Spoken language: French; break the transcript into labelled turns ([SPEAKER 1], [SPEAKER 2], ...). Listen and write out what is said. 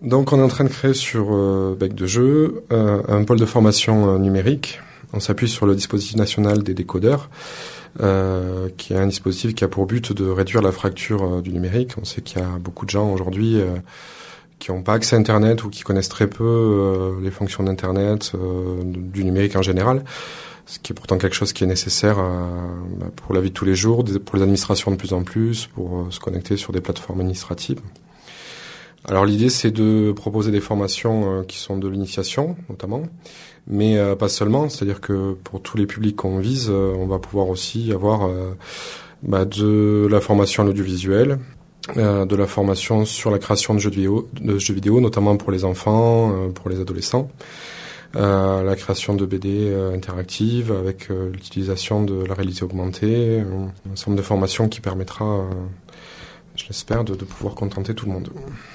[SPEAKER 1] Donc on est en train de créer sur Bec de Jeu un pôle de formation numérique. On s'appuie sur le dispositif national des décodeurs, qui est un dispositif qui a pour but de réduire la fracture du numérique. On sait qu'il y a beaucoup de gens aujourd'hui qui n'ont pas accès à Internet ou qui connaissent très peu les fonctions d'Internet, du numérique en général, ce qui est pourtant quelque chose qui est nécessaire pour la vie de tous les jours, pour les administrations de plus en plus, pour se connecter sur des plateformes administratives. Alors l'idée, c'est de proposer des formations qui sont de l'initiation, notamment, mais pas seulement. C'est-à-dire que pour tous les publics qu'on vise, on va pouvoir aussi avoir de la formation à l'audiovisuel, de la formation sur la création de jeux vidéo, notamment pour les enfants, pour les adolescents, la création de BD interactives avec l'utilisation de la réalité augmentée, un ensemble de formations qui permettra, je l'espère, de pouvoir contenter tout le monde.